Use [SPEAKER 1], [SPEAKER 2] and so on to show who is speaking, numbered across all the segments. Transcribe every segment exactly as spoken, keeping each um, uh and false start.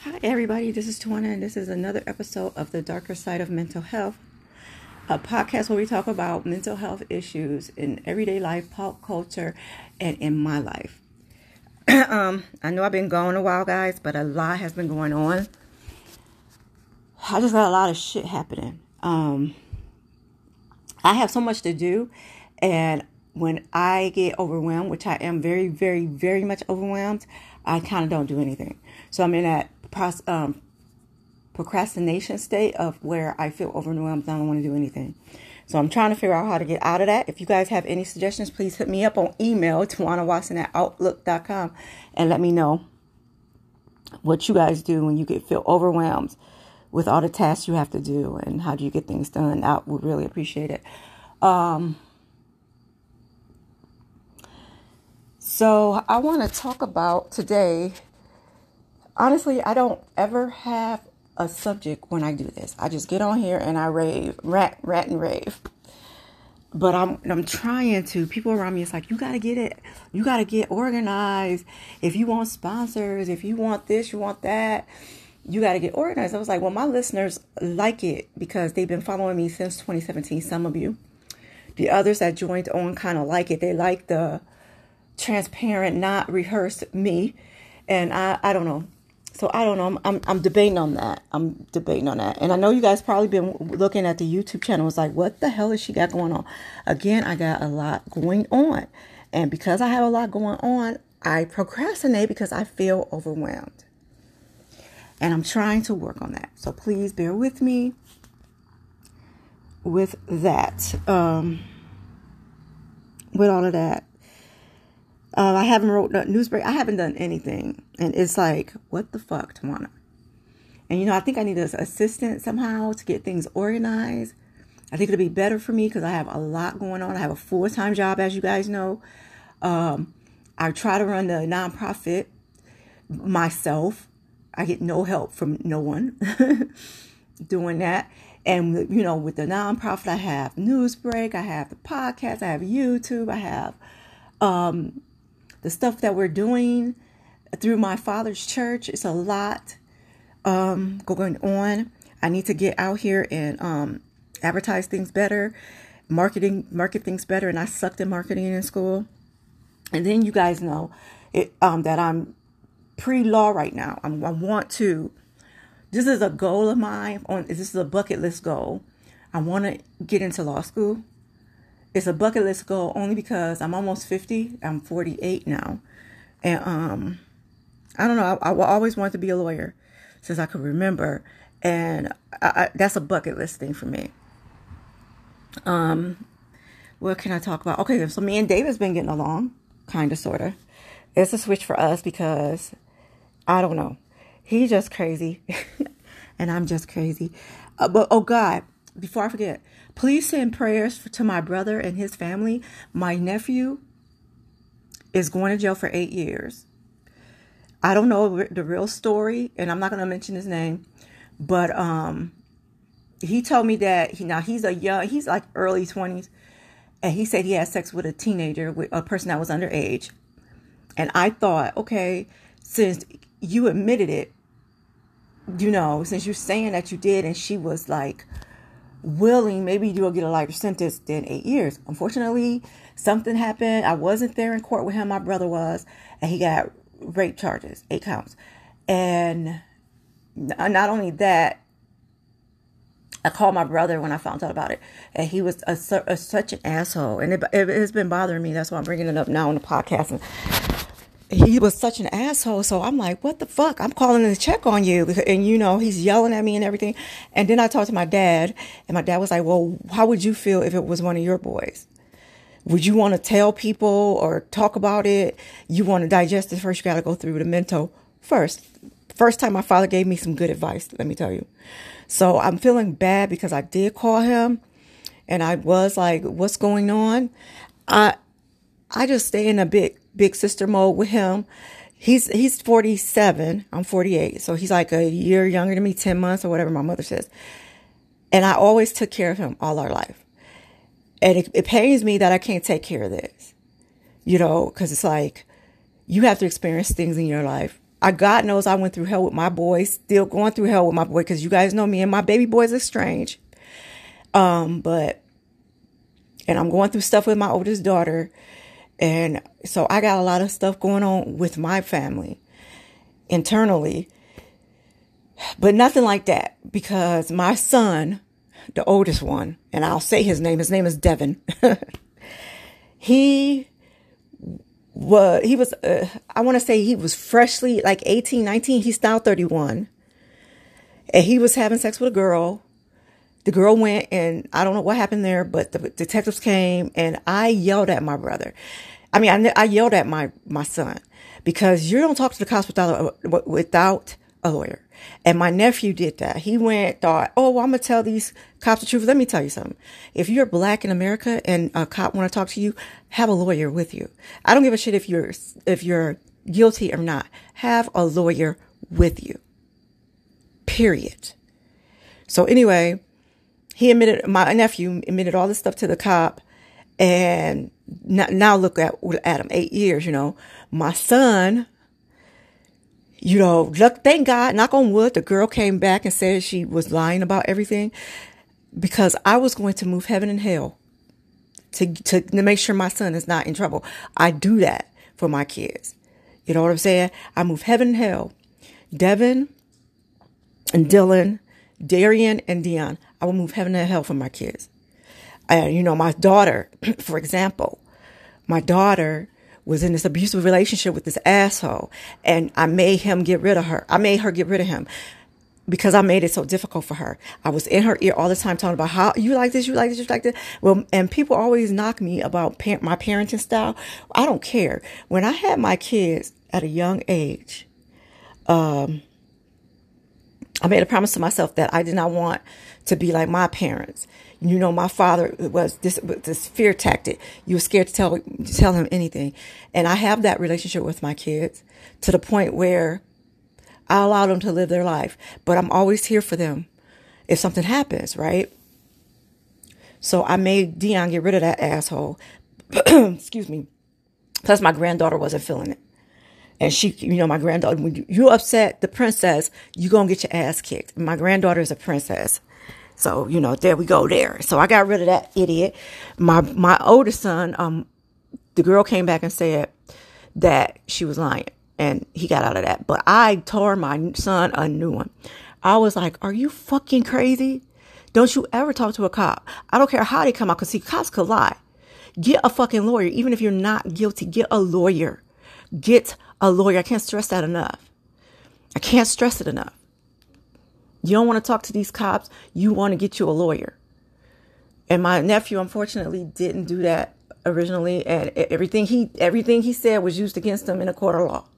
[SPEAKER 1] Hi, everybody. This is Tawana, and this is another episode of The Darker Side of Mental Health, a podcast where we talk about mental health issues in everyday life, pop culture, and in my life. um, I know I've been gone a while, guys, but a lot has been going on. I just got a lot of shit happening. Um, I have so much to do, and when I get overwhelmed, which I am very, very, very much overwhelmed, I kind of don't do anything. So I'm in that um, procrastination state of where I feel overwhelmed and I don't want to do anything. So I'm trying to figure out how to get out of that. If you guys have any suggestions, please hit me up on email, tawana watson at outlook dot com, and let me know what you guys do when you get feel overwhelmed with all the tasks you have to do and how do you get things done. I would really appreciate it. Um, so I want to talk about today. Honestly, I don't ever have a subject when I do this. I just get on here and I rave, rat, rat and rave. But I'm I'm trying to. People around me, it's like, you got to get it. You got to get organized. If you want sponsors, if you want this, you want that, you got to get organized. I was like, well, my listeners like it because they've been following me since twenty seventeen. Some of you. The others that joined on kind of like it. They like the transparent, not rehearsed me. And I, I don't know. So I don't know. I'm, I'm I'm debating on that. I'm debating on that. And I know you guys probably been looking at the YouTube channel. It's like, what the hell is she got going on? Again, I got a lot going on. And because I have a lot going on, I procrastinate because I feel overwhelmed. And I'm trying to work on that. So please bear with me with that. Um, with all of that. Uh, I haven't wrote a news break. I haven't done anything. And it's like, what the fuck, Tawana? And, you know, I think I need an assistant somehow to get things organized. I think it'll be better for me because I have a lot going on. I have a full-time job, as you guys know. Um, I try to run the nonprofit myself. I get no help from no one doing that. And, you know, with the nonprofit, I have Newsbreak. I have the podcast. I have YouTube. I have... Um, The stuff that we're doing through my father's church, it's a lot um, going on. I need to get out here and um, advertise things better, marketing, market things better. And I sucked at marketing in school. And then you guys know it, um, that I'm pre-law right now. I'm, I want to. This is a goal of mine. On this is a bucket list goal. I want to get into law school. It's a bucket list goal only because I'm almost fifty. I'm forty-eight now. And um, I don't know. I, I always wanted to be a lawyer since I could remember. And I, I, that's a bucket list thing for me. Um, what can I talk about? Okay, so me and David's been getting along. Kind of, sort of. It's a switch for us because, I don't know. He's just crazy. And I'm just crazy. Uh, but, oh, God. Before I forget, please send prayers to my brother and his family. My nephew is going to jail for eight years. I don't know the real story, and I'm not going to mention his name, but um, he told me that he, now he's a young, he's like early twenties, and he said he had sex with a teenager, with a person that was underage. And I thought, okay, since you admitted it, you know, since you're saying that you did, and she was like willing, maybe you'll get a lighter sentence than eight years. Unfortunately, something happened. I wasn't there in court with him. My brother was, and he got rape charges, eight counts. And not only that, I called my brother when I found out about it, and he was a, a, such an asshole. And it, it has been bothering me. That's why I'm bringing it up now on the podcast. And he was such an asshole. So I'm like, what the fuck? I'm calling to check on you. And, you know, he's yelling at me and everything. And then I talked to my dad, and my dad was like, well, how would you feel if it was one of your boys? Would you want to tell people or talk about it? You want to digest it first. You got to go through the mental first. First time my father gave me some good advice, let me tell you. So I'm feeling bad because I did call him, and I was like, what's going on? I, I just stay in a big, big sister mode with him. He's, he's forty-seven. I'm forty-eight. So he's like a year younger than me, ten months or whatever my mother says. And I always took care of him all our life. And it, it pains me that I can't take care of this, you know, because it's like you have to experience things in your life I, God knows I went through hell with my boys, still going through hell with my boy, because you guys know me and my baby boys are strange. Um, but, and I'm going through stuff with my oldest daughter. And so I got a lot of stuff going on with my family internally, but nothing like that, because my son, the oldest one, and I'll say his name, his name is Devin. he was, he was, uh, I want to say he was freshly like eighteen, nineteen. He's now thirty-one. And he was having sex with a girl. The girl went, and I don't know what happened there, but the detectives came, and I yelled at my brother. I mean, I, I yelled at my, my son, because you don't talk to the cops without a, without a lawyer. And my nephew did that. He went, thought, oh, well, I'm going to tell these cops the truth. Let me tell you something. If you're black in America and a cop want to talk to you, have a lawyer with you. I don't give a shit if you're, if you're guilty or not. Have a lawyer with you. Period. So anyway, he admitted, my nephew admitted all this stuff to the cop. And now look at, at him, eight years, you know. My son, you know, look, thank God, knock on wood, the girl came back and said she was lying about everything, because I was going to move heaven and hell to, to, to make sure my son is not in trouble. I do that for my kids. You know what I'm saying? I move heaven and hell. Devin and Dylan, Darian and Dion, I will move heaven and hell for my kids. And, you know, my daughter, for example, my daughter was in this abusive relationship with this asshole, and I made him get rid of her. I made her get rid of him because I made it so difficult for her. I was in her ear all the time talking about how you like this, you like this, you like this. Well, and people always knock me about par- my parenting style. I don't care. When I had my kids at a young age, um, I made a promise to myself that I did not want to be like my parents. You know, my father was this, this fear tactic. You were scared to tell, tell him anything. And I have that relationship with my kids to the point where I allow them to live their life, but I'm always here for them if something happens, right? So I made Dion get rid of that asshole. Excuse me. Plus my granddaughter wasn't feeling it. And she, you know, my granddaughter, when you, you upset the princess, you gonna get your ass kicked. My granddaughter is a princess. So, you know, there we go there. So I got rid of that idiot. My, my oldest son, um, the girl came back and said that she was lying, and he got out of that. But I tore my son a new one. I was like, are you fucking crazy? Don't you ever talk to a cop. I don't care how they come out, because see, cops could lie. Get a fucking lawyer. Even if you're not guilty, get a lawyer. Get a lawyer. I can't stress that enough. I can't stress it enough. You don't want to talk to these cops. You want to get you a lawyer. And my nephew, unfortunately, didn't do that originally. And everything he everything he said was used against him in a court of law.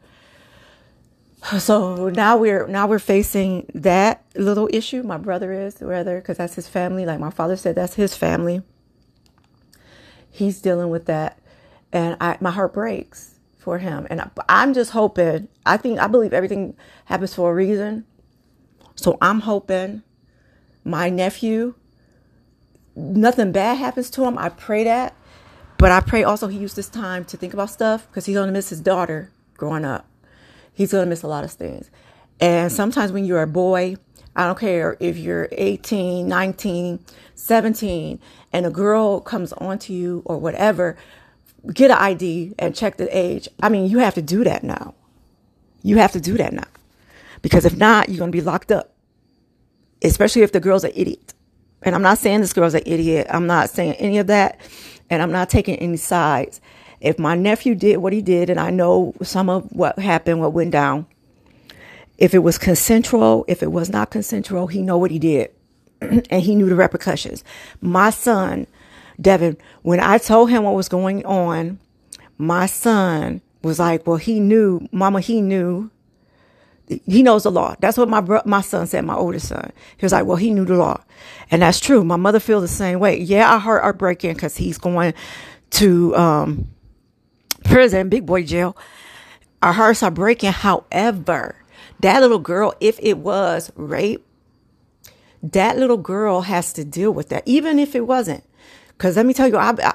[SPEAKER 1] So now we're now we're facing that little issue. My brother is, rather, because that's his family. Like my father said, that's his family. He's dealing with that. And I, my heart breaks for him. And I, I'm just hoping, I think, I believe everything happens for a reason. So I'm hoping my nephew, nothing bad happens to him. I pray that. But I pray also he used this time to think about stuff, because he's going to miss his daughter growing up. He's going to miss a lot of things. And sometimes when you're a boy, I don't care if you're eighteen, nineteen, seventeen, and a girl comes onto you or whatever, get an I D and check the age. I mean, you have to do that now. You have to do that now. Because if not, you're going to be locked up. Especially if the girl's an idiot. And I'm not saying this girl's an idiot. I'm not saying any of that. And I'm not taking any sides. If my nephew did what he did, and I know some of what happened, what went down. If it was consensual, if it was not consensual, he know what he did. And he knew the repercussions. My son, Devin, when I told him what was going on, my son was like, well, he knew, mama, he knew. He knows the law. That's what my bro- my son said, my oldest son. He was like, well, he knew the law. And that's true. My mother feels the same way. Yeah, I heard our break-in because he's going to um, prison, big boy jail. Our hearts are breaking. However, that little girl, if it was rape, that little girl has to deal with that, even if it wasn't. Because let me tell you, I, I,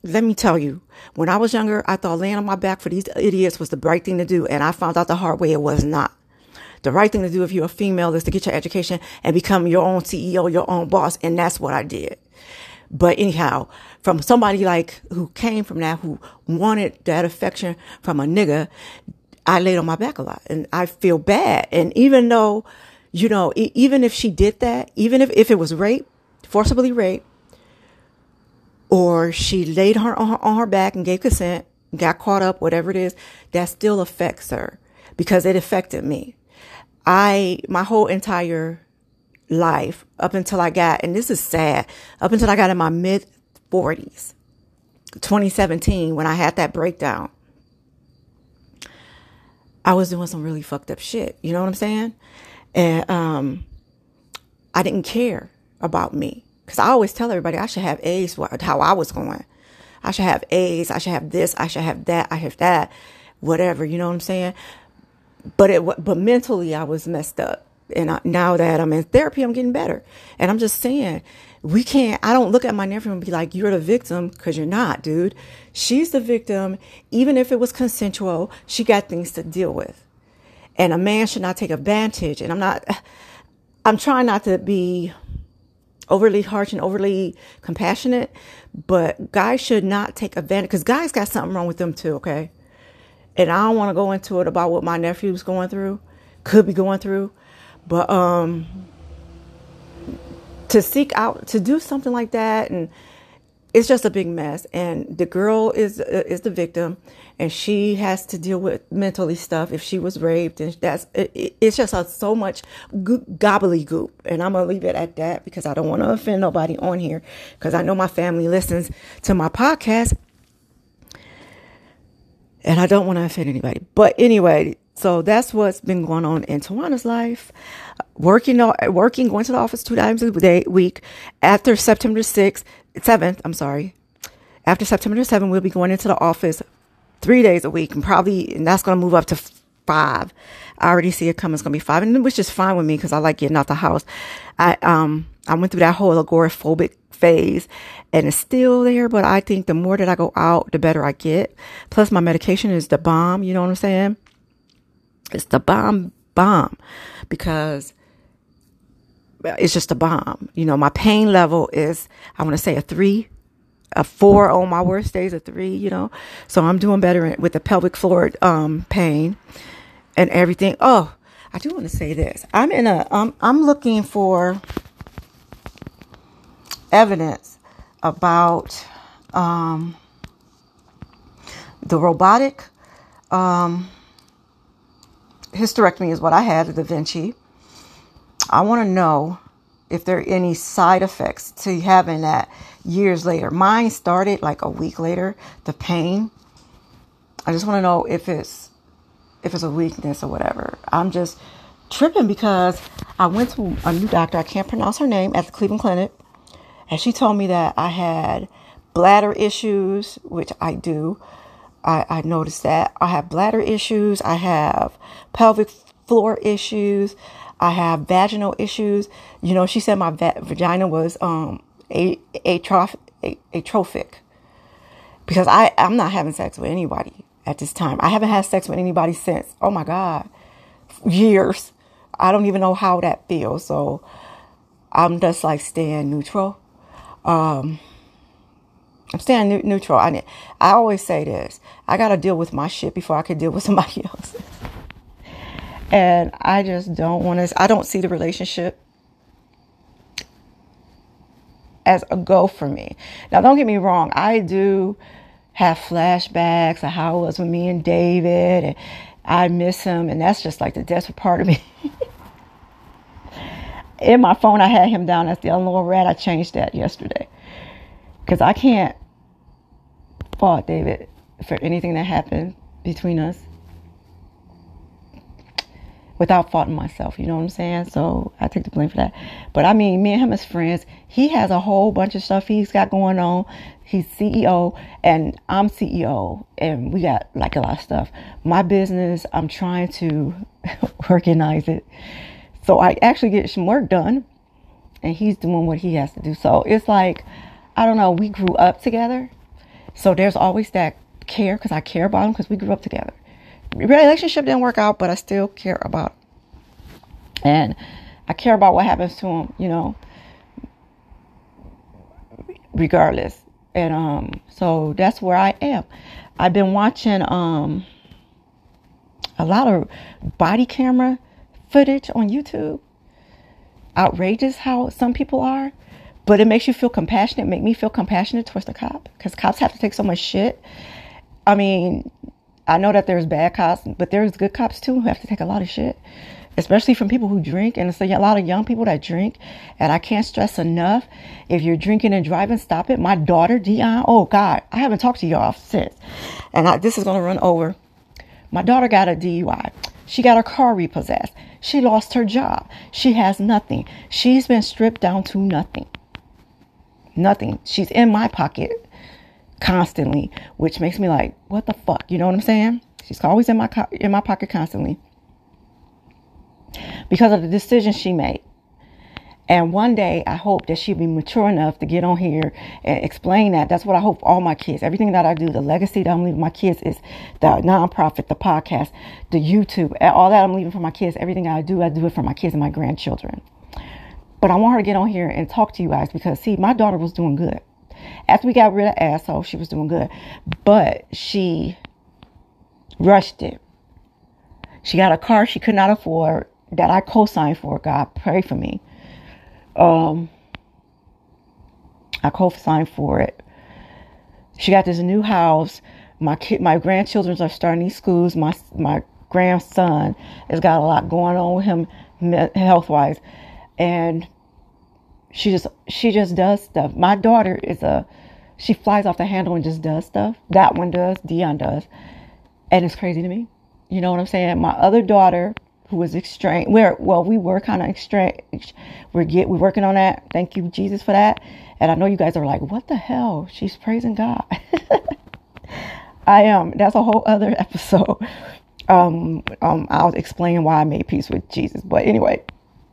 [SPEAKER 1] let me tell you, when I was younger, I thought laying on my back for these idiots was the right thing to do. And I found out the hard way it was not. The right thing to do if you're a female is to get your education and become your own C E O, your own boss. And that's what I did. But anyhow, from somebody like who came from that, who wanted that affection from a nigga, I laid on my back a lot and I feel bad. And even though, you know, e- even if she did that, even if, if it was rape, forcibly rape, or she laid her on, her on her back and gave consent, got caught up, whatever it is, that still affects her because it affected me. I, my whole entire life up until I got, and this is sad, up until I got in my mid forties, twenty seventeen, when I had that breakdown, I was doing some really fucked up shit. You know what I'm saying? And, um, I didn't care about me. Cause I always tell everybody I should have A's for how I was going. I should have A's. I should have this. I should have that. I have that, whatever. You know what I'm saying? But it, but mentally I was messed up. And I, now that I'm in therapy, I'm getting better. And I'm just saying, we can't, I don't look at my nephew and be like, you're the victim, because you're not, dude. She's the victim. Even if it was consensual, she got things to deal with. And a man should not take advantage. And I'm not, I'm trying not to be overly harsh and overly compassionate, but guys should not take advantage, because guys got something wrong with them too, okay? And I don't want to go into it about what my nephew's going through, could be going through, but um, to seek out, to do something like that, and it's just a big mess. And the girl is uh, is the victim, and she has to deal with mentally stuff if she was raped, and that's it, it, it's just a, so much go- gobbledygook. And I'm gonna leave it at that because I don't want to offend nobody on here, because I know my family listens to my podcast, and I don't want to offend anybody. But anyway, so that's what's been going on in Tawana's life. Working, working, going to the office two times a day, week. After September sixth, seventh, I'm sorry. After September seventh, we'll be going into the office three days a week, and probably, and that's going to move up to five. I already see it coming. It's going to be five, and which is fine with me because I like getting out the house. I, um, I went through that whole agoraphobic phase, and it's still there, but I think the more that I go out, the better I get. Plus my medication is the bomb. You know what I'm saying? It's the bomb, bomb, because it's just a bomb. You know, my pain level is, I want to say a three, a four on my worst days, a three, you know. So I'm doing better with the pelvic floor um, pain and everything. Oh, I do want to say this. I'm in a, um, I'm looking for evidence about um, the robotic um, hysterectomy is what I had at Da Vinci. I want to know if there are any side effects to having that years later. Mine started like a week later, the pain. I just want to know if it's if it's a weakness or whatever. I'm just tripping because I went to a new doctor. I can't pronounce her name, at the Cleveland Clinic. And she told me that I had bladder issues, which I do. I, I noticed that. I have bladder issues. I have pelvic floor issues. I have vaginal issues. You know, she said my va- vagina was um a- atroph- a- atrophic. Because I, I'm not having sex with anybody at this time. I haven't had sex with anybody since, oh my God, years. I don't even know how that feels. So I'm just like staying neutral. Um, I'm staying ne- neutral. I, I always say this. I got to deal with my shit before I can deal with somebody else. And I just don't want to, I don't see the relationship as a go for me. Now, don't get me wrong. I do have flashbacks of how it was with me and David, and I miss him. And that's just like the desperate part of me. In my phone, I had him down as the little rat. I changed that yesterday. Because I can't fault David for anything that happened between us without faulting myself. You know what I'm saying? So I take the blame for that. But I mean, me and him as friends, he has a whole bunch of stuff he's got going on. He's C E O and I'm C E O. And we got like a lot of stuff. My business, I'm trying to organize it so I actually get some work done. And he's doing what he has to do. So it's like, I don't know, we grew up together. So there's always that care because I care about him because we grew up together. Relationship didn't work out, but I still care about him. And I care about what happens to him, you know, regardless. And um, so that's where I am. I've been watching um, a lot of body camera footage on YouTube. Outrageous how some people are. But it makes you feel compassionate, make me feel compassionate towards the cop. Because cops have to take so much shit. I mean, I know that there's bad cops, but there's good cops too who have to take a lot of shit. Especially from people who drink. And it's a lot of young people that drink. And I can't stress enough, if you're drinking and driving, stop it. My daughter, Dion, oh God, I haven't talked to y'all since. And I, this is going to run over. My daughter got a D U I. She got her car repossessed. She lost her job. She has nothing. She's been stripped down to nothing. Nothing. She's in my pocket constantly, which makes me like, what the fuck? You know what I'm saying? She's always in my co- in my pocket constantly because of the decision she made. And one day I hope that she'll be mature enough to get on here and explain that. That's what I hope all my kids, everything that I do, the legacy that I'm leaving my kids is the nonprofit, the podcast, the YouTube, all that I'm leaving for my kids. Everything I do, I do it for my kids and my grandchildren. But I want her to get on here and talk to you guys because, see, my daughter was doing good. After we got rid of asshole, she was doing good. But she rushed it. She got a car she could not afford that I co-signed for. God, pray for me. Um, I co-signed for it. She got this new house. My kid, my grandchildren are starting these schools. My my grandson has got a lot going on with him health-wise. And she just she just does stuff. My daughter is a she flies off the handle and just does stuff. That one does. Dion does, and it's crazy to me. You know what I'm saying? My other daughter, who was estranged, we're well, we were kind of estranged. We're get we're working on that. Thank you, Jesus, for that. And I know you guys are like, what the hell? She's praising God. I am. That's a whole other episode. Um, um, I'll explain why I made peace with Jesus. But anyway.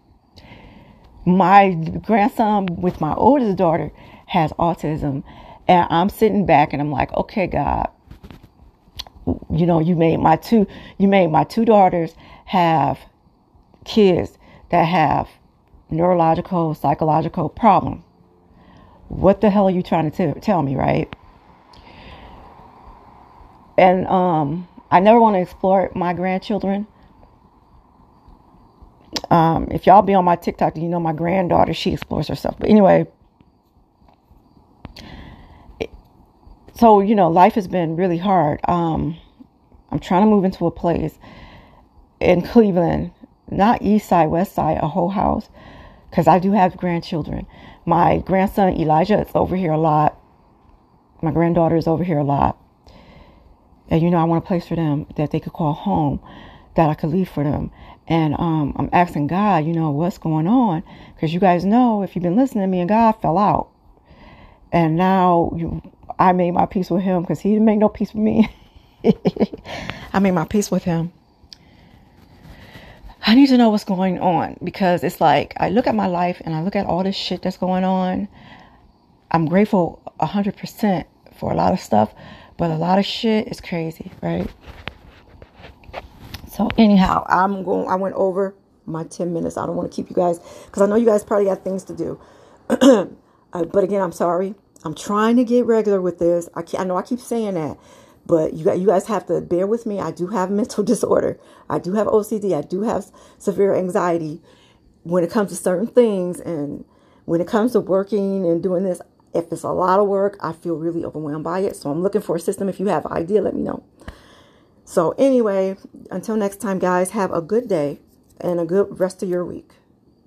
[SPEAKER 1] My grandson with my oldest daughter has autism, and I'm sitting back and I'm like, okay, God, you know, you made my two, you made my two daughters have kids that have neurological, psychological problems. What the hell are you trying to t- tell me, right? And um, I never want to exploit my grandchildren. Um, if y'all be on my TikTok, you know my granddaughter, she explores herself. But anyway, it, so, you know, life has been really hard. Um, I'm trying to move into a place in Cleveland, not east side, west side, a whole house, because I do have grandchildren. My grandson, Elijah, is over here a lot. My granddaughter is over here a lot. And, you know, I want a place for them that they could call home, that I could leave for them. And um, I'm asking God, you know, what's going on? Because you guys know, if you've been listening to me, and God fell out. And now you, I made my peace with him because he didn't make no peace with me. I made my peace with him. I need to know what's going on because it's like I look at my life and I look at all this shit that's going on. I'm grateful one hundred percent for a lot of stuff, but a lot of shit is crazy, right? So anyhow, I'm going. I went over my ten minutes. I don't want to keep you guys because I know you guys probably got things to do. uh, but again, I'm sorry. I'm trying to get regular with this. I, I know I keep saying that, but you got you guys have to bear with me. I do have mental disorder. I do have O C D. I do have severe anxiety when it comes to certain things, and when it comes to working and doing this. If it's a lot of work, I feel really overwhelmed by it. So I'm looking for a system. If you have an idea, let me know. So anyway, until next time, guys, have a good day and a good rest of your week.